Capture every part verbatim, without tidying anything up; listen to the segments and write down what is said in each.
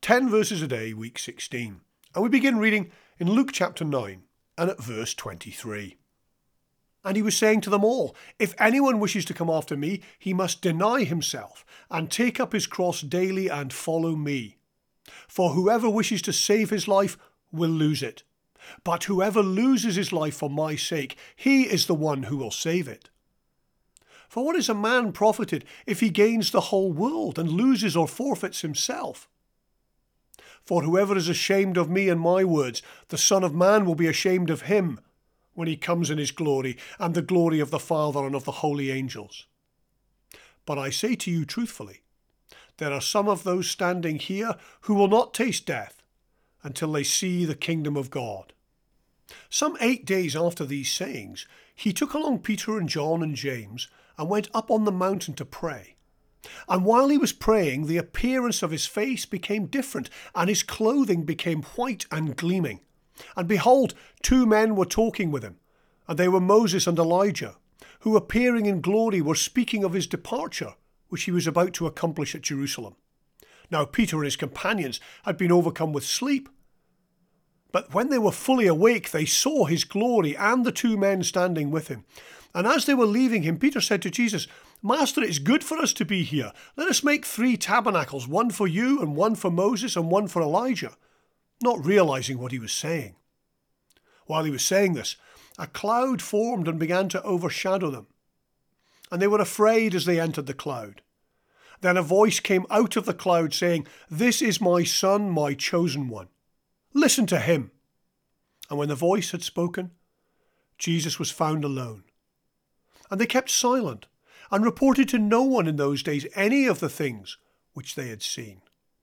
ten verses a day, week sixteen. And we begin reading in Luke chapter nine and at verse twenty-three. And he was saying to them all, if anyone wishes to come after me, he must deny himself and take up his cross daily and follow me. For whoever wishes to save his life will lose it. But whoever loses his life for my sake, he is the one who will save it. For what is a man profited if he gains the whole world and loses or forfeits himself? For whoever is ashamed of me and my words, the Son of Man will be ashamed of him when he comes in his glory and the glory of the Father and of the holy angels. But I say to you truthfully, there are some of those standing here who will not taste death until they see the kingdom of God. Some eight days after these sayings, he took along Peter and John and James and went up on the mountain to pray. And while he was praying, the appearance of his face became different, and his clothing became white and gleaming. And behold, two men were talking with him, and they were Moses and Elijah, who appearing in glory were speaking of his departure, which he was about to accomplish at Jerusalem. Now Peter and his companions had been overcome with sleep. But when they were fully awake, they saw his glory and the two men standing with him. And as they were leaving him, Peter said to Jesus, Master, it is good for us to be here. Let us make three tabernacles, one for you and one for Moses and one for Elijah, not realizing what he was saying. While he was saying this, a cloud formed and began to overshadow them. And they were afraid as they entered the cloud. Then a voice came out of the cloud saying, This is my son, my chosen one. Listen to him. And when the voice had spoken, Jesus was found alone. And they kept silent and reported to no one in those days any of the things which they had seen.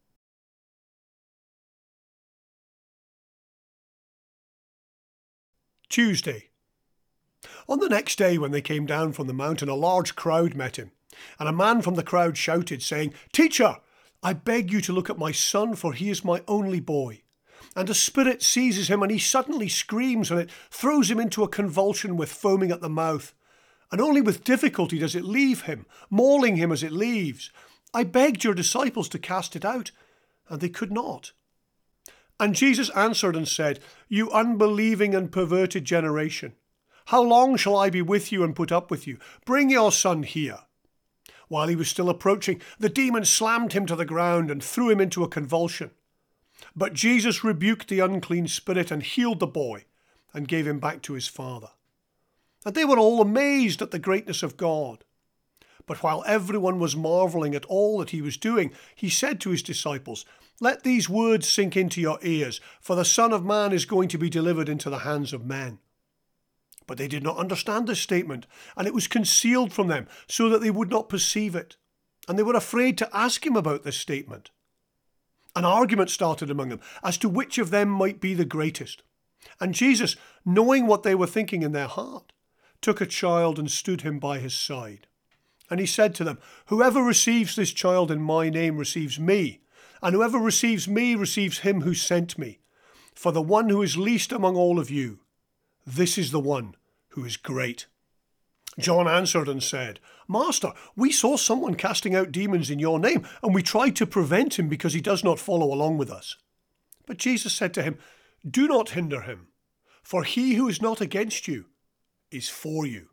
Tuesday. On the next day when they came down from the mountain, a large crowd met him. And a man from the crowd shouted, saying, Teacher, I beg you to look at my son, for he is my only boy. And a spirit seizes him, and he suddenly screams, and it throws him into a convulsion with foaming at the mouth. And only with difficulty does it leave him, mauling him as it leaves. I begged your disciples to cast it out, and they could not. And Jesus answered and said, You unbelieving and perverted generation, how long shall I be with you and put up with you? Bring your son here. While he was still approaching, the demon slammed him to the ground and threw him into a convulsion. But Jesus rebuked the unclean spirit and healed the boy and gave him back to his father. And they were all amazed at the greatness of God. But while everyone was marveling at all that he was doing, he said to his disciples, Let these words sink into your ears, for the Son of Man is going to be delivered into the hands of men. But they did not understand this statement, and it was concealed from them, so that they would not perceive it. And they were afraid to ask him about this statement. An argument started among them as to which of them might be the greatest. And Jesus, knowing what they were thinking in their heart, took a child and stood him by his side. And he said to them, Whoever receives this child in my name receives me, and whoever receives me receives him who sent me. For the one who is least among all of you, this is the one who is great. John answered and said, Master, we saw someone casting out demons in your name, and we tried to prevent him because he does not follow along with us. But Jesus said to him, Do not hinder him, for he who is not against you is for you.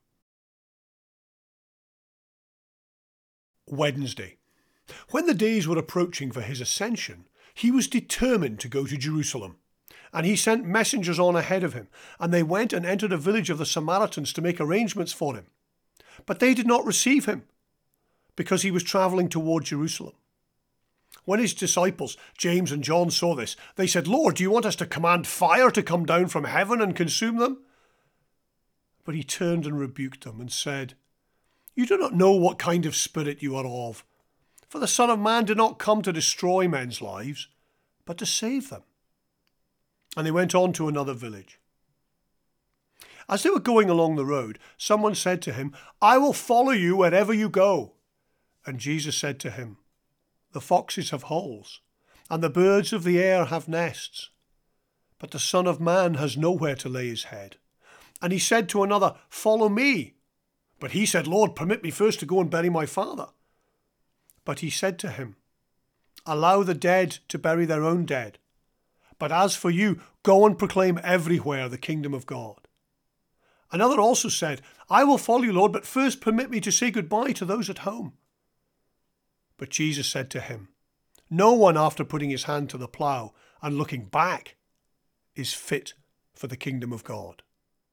Wednesday. When the days were approaching for his ascension, he was determined to go to Jerusalem. And he sent messengers on ahead of him, and they went and entered a village of the Samaritans to make arrangements for him. But they did not receive him, because he was travelling toward Jerusalem. When his disciples, James and John, saw this, they said, Lord, do you want us to command fire to come down from heaven and consume them? But he turned and rebuked them and said, You do not know what kind of spirit you are of, for the Son of Man did not come to destroy men's lives, but to save them. And they went on to another village. As they were going along the road, someone said to him, I will follow you wherever you go. And Jesus said to him, The foxes have holes, and the birds of the air have nests, but the Son of Man has nowhere to lay his head. And he said to another, Follow me. But he said, Lord, permit me first to go and bury my father. But he said to him, Allow the dead to bury their own dead. But as for you, go and proclaim everywhere the kingdom of God." Another also said, "I will follow you, Lord, but first permit me to say goodbye to those at home." But Jesus said to him, "No one, after putting his hand to the plough and looking back, is fit for the kingdom of God."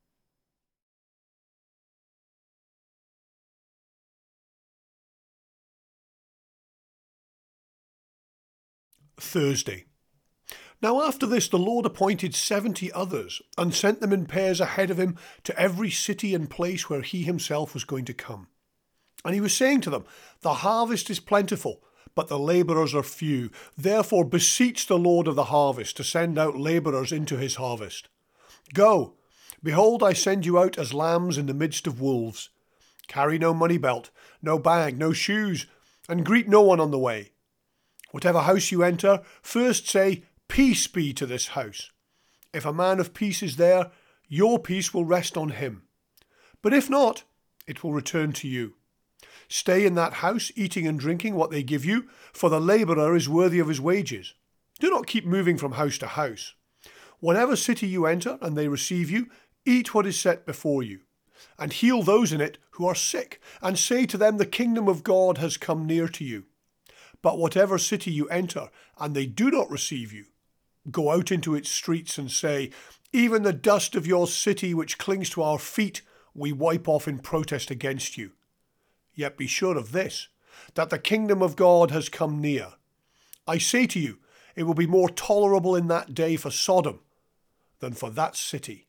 Thursday. Now after this the Lord appointed seventy others, and sent them in pairs ahead of him to every city and place where he himself was going to come. And he was saying to them, "The harvest is plentiful, but the labourers are few. Therefore beseech the Lord of the harvest to send out labourers into his harvest. Go, behold, I send you out as lambs in the midst of wolves. Carry no money belt, no bag, no shoes, and greet no one on the way. Whatever house you enter, first say, 'Peace be to this house.' If a man of peace is there, your peace will rest on him. But if not, it will return to you. Stay in that house, eating and drinking what they give you, for the labourer is worthy of his wages. Do not keep moving from house to house. Whatever city you enter and they receive you, eat what is set before you, and heal those in it who are sick, and say to them, 'The kingdom of God has come near to you.' But whatever city you enter and they do not receive you, go out into its streets and say, 'Even the dust of your city which clings to our feet we wipe off in protest against you.' Yet be sure of this, that the kingdom of God has come near. I say to you, it will be more tolerable in that day for Sodom than for that city."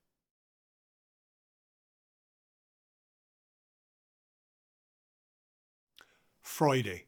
Friday.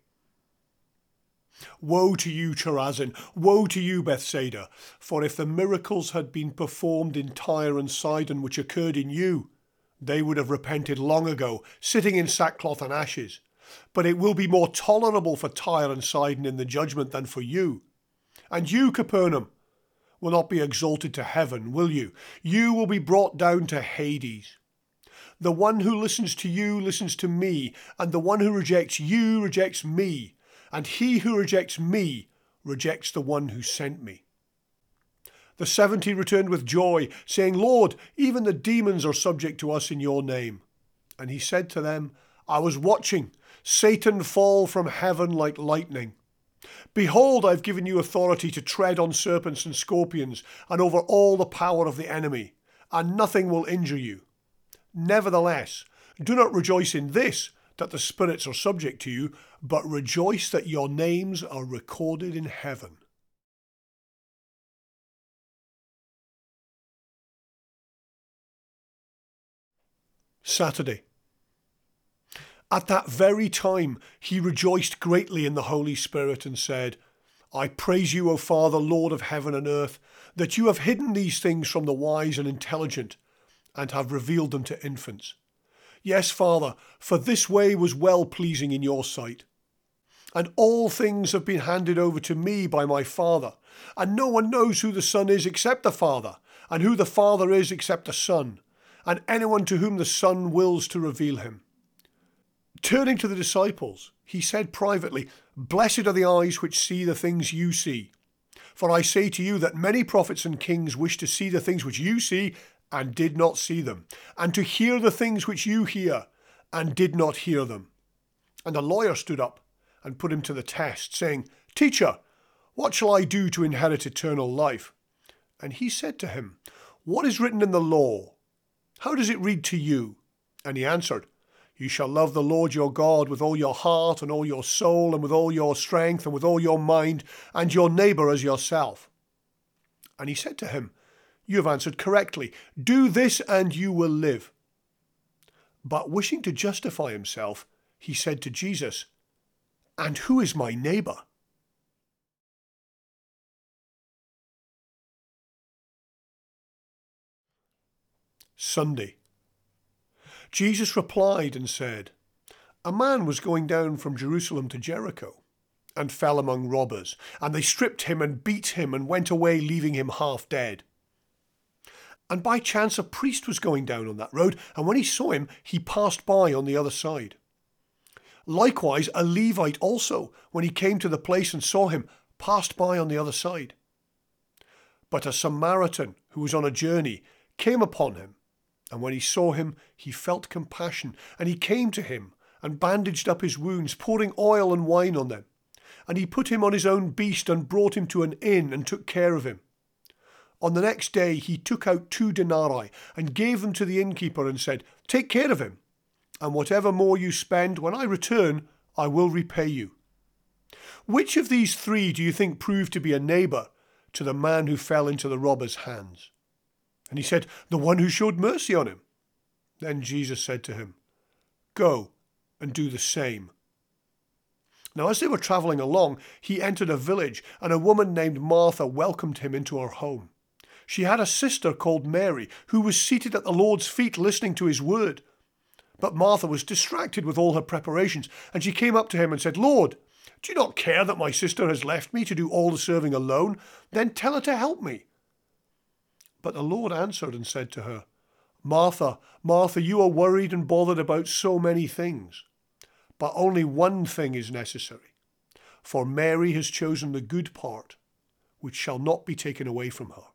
Woe to you, Chorazin! Woe to you, Bethsaida! For if the miracles had been performed in Tyre and Sidon which occurred in you, they would have repented long ago, sitting in sackcloth and ashes. But it will be more tolerable for Tyre and Sidon in the judgment than for you. And you, Capernaum, will not be exalted to heaven, will you? You will be brought down to Hades. The one who listens to you listens to me, and the one who rejects you rejects me, and he who rejects me rejects the one who sent me." The seventy returned with joy, saying, "Lord, even the demons are subject to us in your name." And he said to them, "I was watching Satan fall from heaven like lightning. Behold, I've given you authority to tread on serpents and scorpions, and over all the power of the enemy, and nothing will injure you. Nevertheless, do not rejoice in this, that the spirits are subject to you, but rejoice that your names are recorded in heaven." Saturday. At that very time he rejoiced greatly in the Holy Spirit and said, "I praise you, O Father, Lord of heaven and earth, that you have hidden these things from the wise and intelligent, and have revealed them to infants. Yes, Father, for this way was well pleasing in your sight. And all things have been handed over to me by my Father, and no one knows who the Son is except the Father, and who the Father is except the Son, and anyone to whom the Son wills to reveal him." Turning to the disciples, he said privately, "Blessed are the eyes which see the things you see. For I say to you that many prophets and kings wished to see the things which you see and did not see them, and to hear the things which you hear and did not hear them." And a lawyer stood up and put him to the test, saying, "Teacher, what shall I do to inherit eternal life?" And he said to him, "What is written in the law? How does it read to you?" And he answered, "You shall love the Lord your God with all your heart and all your soul and with all your strength and with all your mind, and your neighbour as yourself." And he said to him, "You have answered correctly. Do this and you will live." But wishing to justify himself, he said to Jesus, "And who is my neighbour?" Sunday. Jesus replied and said, "A man was going down from Jerusalem to Jericho, and fell among robbers, and they stripped him and beat him and went away, leaving him half dead. And by chance a priest was going down on that road, and when he saw him, he passed by on the other side. Likewise, a Levite also, when he came to the place and saw him, passed by on the other side. But a Samaritan, who was on a journey, came upon him, and when he saw him, he felt compassion, and he came to him and bandaged up his wounds, pouring oil and wine on them. And he put him on his own beast and brought him to an inn and took care of him. On the next day he took out two denarii and gave them to the innkeeper and said, "Take care of him, and whatever more you spend, when I return, I will repay you." Which of these three do you think proved to be a neighbour to the man who fell into the robber's hands? And he said, "The one who showed mercy on him." Then Jesus said to him, "Go and do the same." Now as they were travelling along, he entered a village, and a woman named Martha welcomed him into her home. She had a sister called Mary, who was seated at the Lord's feet listening to his word. But Martha was distracted with all her preparations, and she came up to him and said, "Lord, do you not care that my sister has left me to do all the serving alone? Then tell her to help me." But the Lord answered and said to her, "Martha, Martha, you are worried and bothered about so many things. But only one thing is necessary. For Mary has chosen the good part, which shall not be taken away from her."